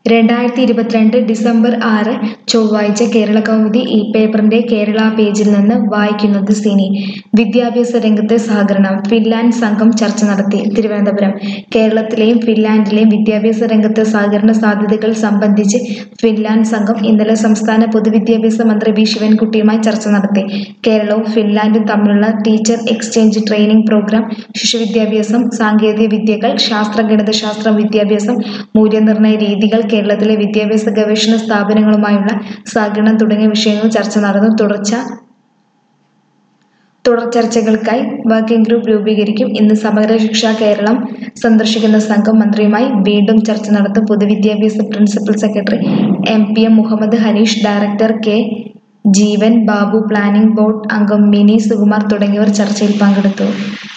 2022 December 6 ചൊവ്വാഴ്ച കേരളകൗമുദി ഈ പേപ്പറിന്റെ കേരള പേജിൽ നിന്ന് വായിക്കുന്നത് സിനി. വിദ്യാഭ്യാസ രംഗത്തെ സഹകരണം ഫിൻലാൻഡ് സംഘം ചർച്ച നടത്തി. തിരുവനന്തപുരം. കേരളത്തിലെയും ഫിൻലാൻഡിലെയും വിദ്യാഭ്യാസ രംഗത്തെ സഹകരണ സാധ്യതകൾ സംബന്ധിച്ച് ഫിൻലാൻഡ് സംഘം ഇന്നലെ സംസ്ഥാന പൊതുവിദ്യാഭ്യാസ മന്ത്രി വി ശിവൻകുട്ടിയുമായി ചർച്ച നടത്തി. കേരളവും ഫിൻലാൻഡും തമ്മിലുള്ള ടീച്ചർ എക്സ്ചേഞ്ച് ട്രെയിനിംഗ് പ്രോഗ്രാം, ശിശുവിദ്യാഭ്യാസം, സാങ്കേതിക വിദ്യകൾ, ശാസ്ത്രം, ഗണിതശാസ്ത്രം, വിദ്യാഭ്യാസം, മൂല്യനിർണ്ണയ രീതികൾ, കേരളത്തിലെ വിദ്യാഭ്യാസ ഗവേഷണ സ്ഥാപനങ്ങളുമായുള്ള സഹകരണം തുടങ്ങിയ വിഷയങ്ങൾ ചർച്ച നടന്നു. തുടർ ചർച്ചകൾക്കായി വർക്കിംഗ് ഗ്രൂപ്പ് രൂപീകരിക്കും. ഇന്ന് സമഗ്ര ശിക്ഷ കേരളം സന്ദർശിക്കുന്ന സംഘം മന്ത്രിയുമായി വീണ്ടും ചർച്ച നടത്തും. പൊതുവിദ്യാഭ്യാസ principal secretary MPM Muhammad Haneesh, director K Jeevan Babu, planning board അംഗം മിനി സുകുമാർ തുടങ്ങിയവർ ചർച്ചയിൽ പങ്കെടുത്തു.